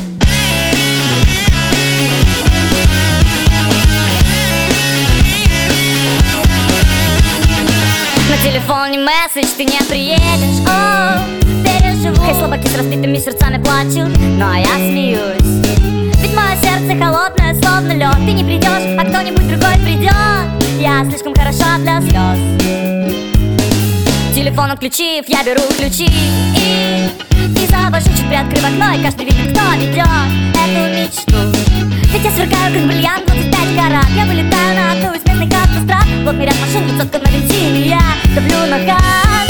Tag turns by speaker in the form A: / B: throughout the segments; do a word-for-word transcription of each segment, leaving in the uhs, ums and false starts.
A: На телефоне месседж, ты не приедешь. О, переживу. Хай слабаки с разбитыми сердцами плачут, но я смеюсь. Ведь мое сердце холодное, словно лед. Ты не придешь, а кто-нибудь другой придет. Я слишком хороша для слез. Телефон отключив, я беру ключи и, и завожу, чуть приоткрыв окно, и каждый видит, кто ведет эту мечту. Ведь я сверкаю, как бриллиант, двадцать пять карат. Я вылетаю на одну из местных автострад. Плотный ряд машин, двадцатка на бензине, я давлю на газ.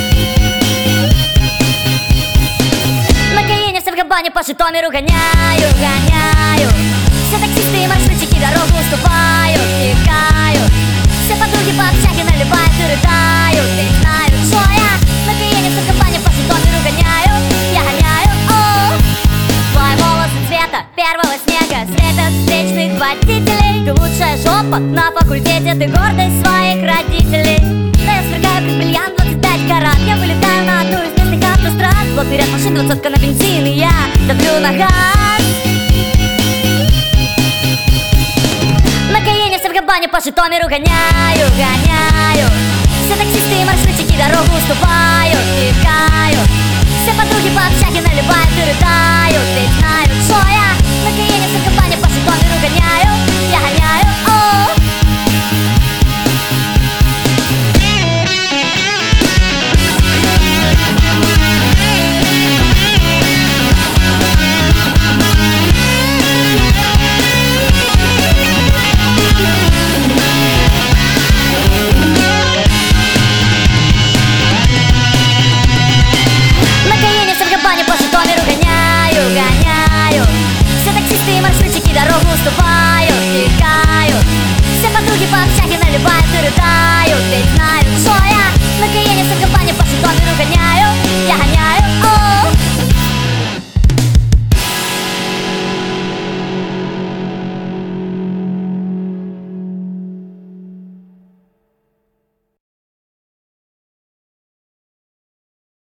A: На Каене все в Габане по Житомиру гоняю, гоняю. Все таксисты и маршрутчики дорогу уступают, текают. Все подруги по общаге наливают и рыдают. Ведь знают, что я на Каене все в Габане по Житомиру гоняю. Я гоняю, о, твои волосы цвета первого снега светят встречных водителей. Ты лучшая жопа на факультете, ты гордость своих родителей. Да я сверкаю, как бриллиант, двадцать пять карат. Я вылетаю на одну из местных автострад. Плотный ряд машин, двадцатка на бензин, и я давлю на газ. На Каене все в Габане по Житомиру гоняю, гоняю. Все таксисты и маршрутчики дорогу уступают, текают. Все подруги по общаге наливают и рыдают. Ведь знают, что я на Каене все в Габане по Житомиру гоняю. Я гоняю, о. Дорогу уступают, текают. Все подруги по общаге наливают и рыдают. Ведь знают, что я на Каене все в Габане по Житомиру гоняю. Я гоняю, о.